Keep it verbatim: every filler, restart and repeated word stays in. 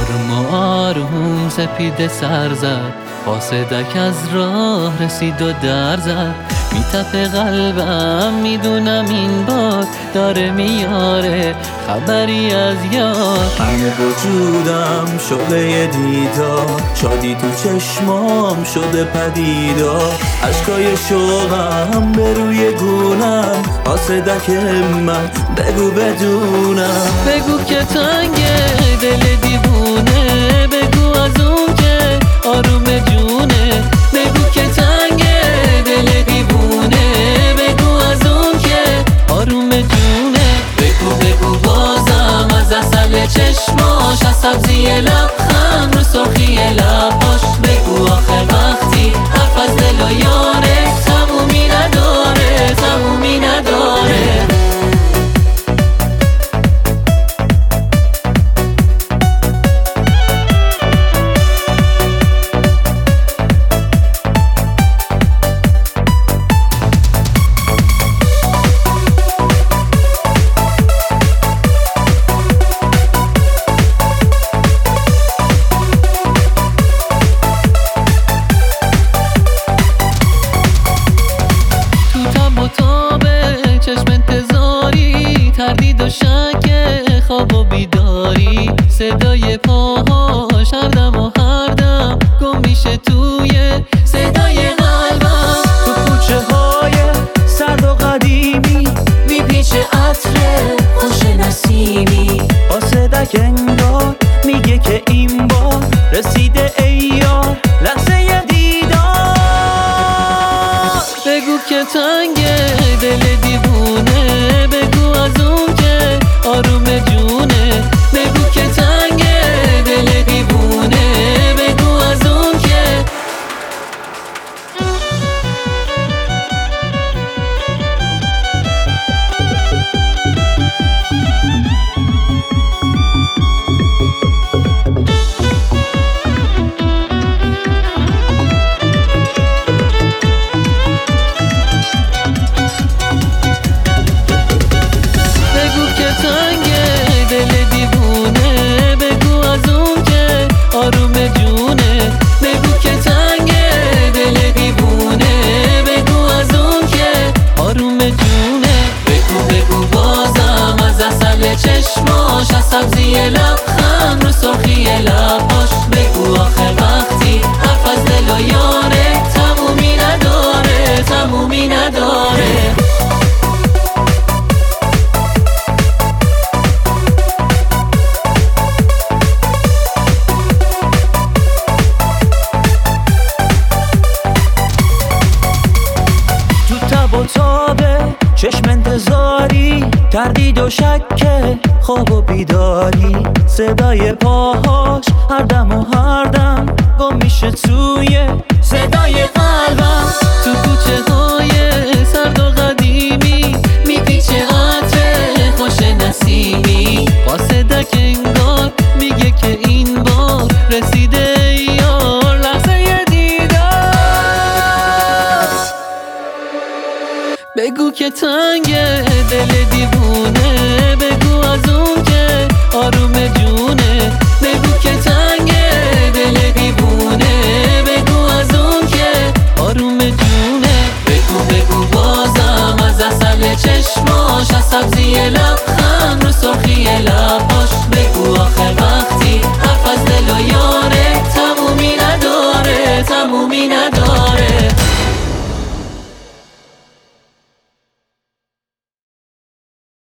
آروم آروم سپیده سر زد، قاصدک از راه رسید و در زد. میتپه قلبم میدونم این بار داره میاره خبری از یار. همه وجودم شعله دیدار، شادی تو چشمام شده پدیدار. اشکای شوقم به روی گونم، قاصدک من بگو بدونم. بگو که تنگه دل دیوونه، بگو از اون که آروم جونه. بگو که تنگه دل دیوونه، بگو از اون که آروم جونه. بگو بگو بازم از اصل چشماش، از سبزی لبخند رو سرخی لباش. بگو آخر وقتی حرف از دل و یاره تمومی نداره، تمومی نداره. چشم انتظاری، تردید و شک، خواب و بیداری. صدای پاهاش هر دم و هر دم گم میشه توی صدای قلبم. تو کوچه های سرد و قدیمی میپیچه عطر خوش نسیمی. قاصدک انگار میگه که این بار رسیده ای یار لحظه دیدار. بگو که تنگه دل دیوونه، بگو از اون که آروم جونه. بگو که تنگه دل دیوونه، بگو از اون که آروم جونه. بگو که تنگه دل دیوونه، بگو از اون که آروم جونه. بگو بگو بازم از اصل چشماش، از سبزی لبخند رو سرخی لباش. بگو آخر وقتی حرف از دل و یاره تمومی نداره، تمومی نداره. چشم انتظاری، تردید و شک، خواب و بیداری. صدای پاهاش هر دم و هر دم گم میشه توی صدای قلبم. تو کوچه های سرد و قدیمی میپیچه عطر خوش نسیمی. قاصدک انگار میگه که این بار رسیده یار لحظه دیدار. بگو که تنگه دل دیوونه،